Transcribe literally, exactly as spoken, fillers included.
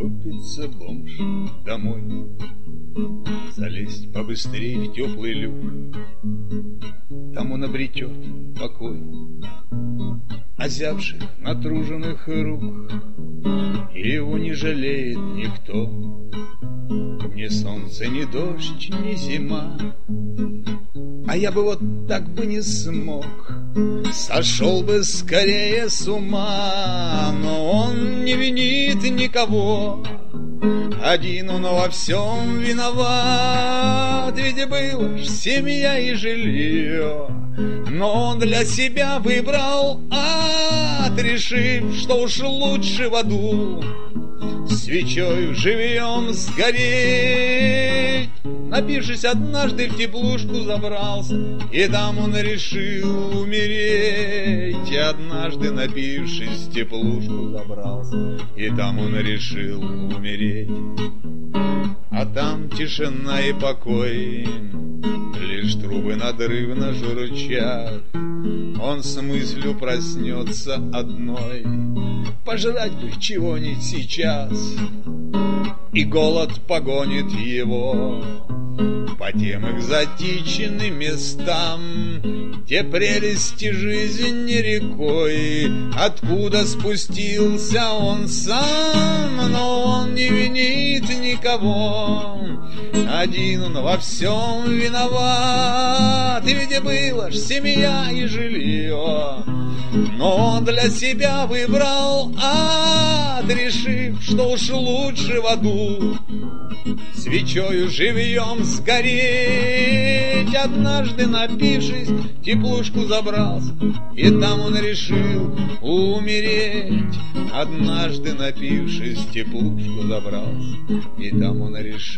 Торопится бомж домой, залезть побыстрее в теплый люк. Там он обретет покой озябших, натруженных рук, и его не жалеет никто. Ни солнце, ни дождь, ни зима. А я бы вот так бы не смог, сошел бы скорее с ума. Но он не винит никого, один он во всем виноват. Ведь была ж семья и жилье, но он для себя выбрал ад, решив, что уж лучше в аду свечою живьем сгореть. Напившись однажды, в теплушку забрался, и там он решил умереть. И однажды, напившись, в теплушку забрался, и там он решил умереть. А там тишина и покой, лишь трубы надрывно журчат. Он с мыслью проснется одной: пожрать бы чего-нибудь сейчас. И голод погонит его по тем экзотичным местам, где прелести жизни рекой, откуда спустился он сам. Но он не винит никого, один он во всем виноват. И ведь была ж семья и жилье, но он для себя выбрал ад, решив, что уж лучше в аду свечою живьем сгореть. Однажды, напившись, в теплушку забрался, и там он решил умереть. Однажды, напившись, в теплушку забрался, и там он решил